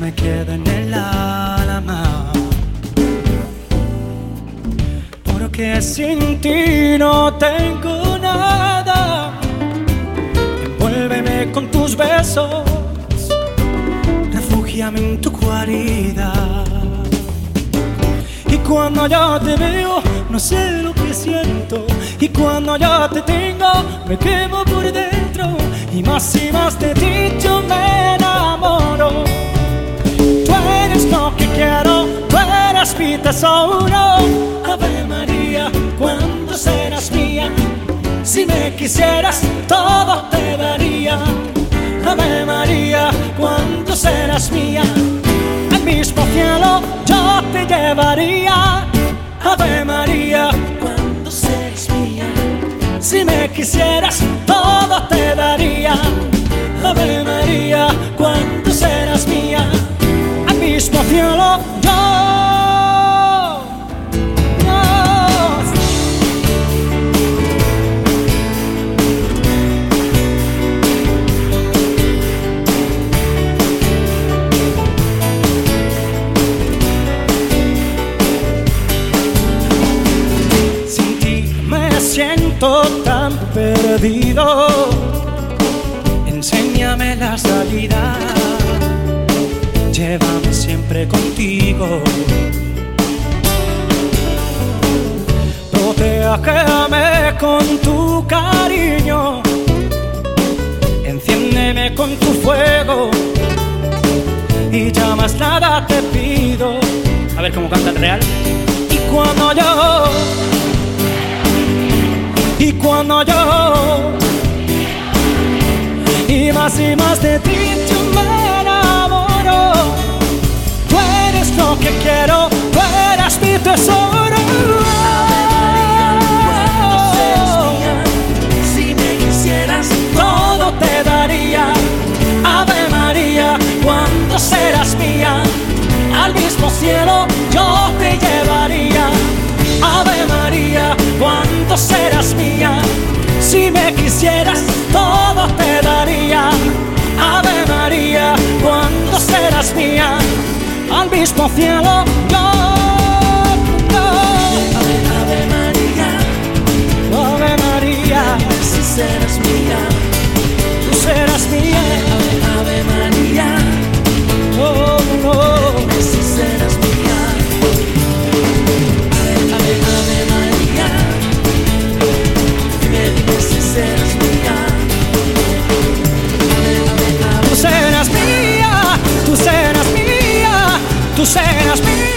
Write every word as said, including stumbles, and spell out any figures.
me queda en el alma, porque sin ti no tengo nada. Envuélveme con tus besos, refúgiame en tu guarida. Y cuando yo te veo, no sé lo que siento. Y cuando yo te tengo, me quemo por dentro. Y más y más de ti yo me enamoro. Tú eres lo que quiero, tú eres mi tesoro. Ave María, ¿cuándo serás mía? Si me quisieras, todo te daría. Ave María, ¿cuándo serás mía? Al mismo cielo yo te llevaría. Ave María, ¿cuándo serás mía? Si me quisieras, todo te daría. Ave María, ¿cuándo serás mía? Al mismo cielo yo. Siento tan perdido, enséñame la salida, llévame siempre contigo. Protégeme con tu cariño, enciéndeme con tu fuego, y ya más nada te pido. A ver cómo canta el real. Y cuando yo Y cuando yo, y más y más de ti yo me enamoro. Tú eres lo que quiero, tú eres mi tesoro. Si me quisieras, todo te daría. Ave María, ¿cuándo serás mía? Al mismo cielo yo te llevaría. Ave María, ¿cuándo serás mía? Si me quisieras, todo te daría. Ave María, ¿cuándo serás mía? Al mismo cielo yo. Ave, Ave María, Ave María, si serás mía, tú serás mía. Ave, Ave María, Oh, no, dime si serás mía. Ave, Ave, Ave María, dime, dime si serás mía. Ave, Ave, Ave, tú serás mía, tú serás mía, tú serás mía.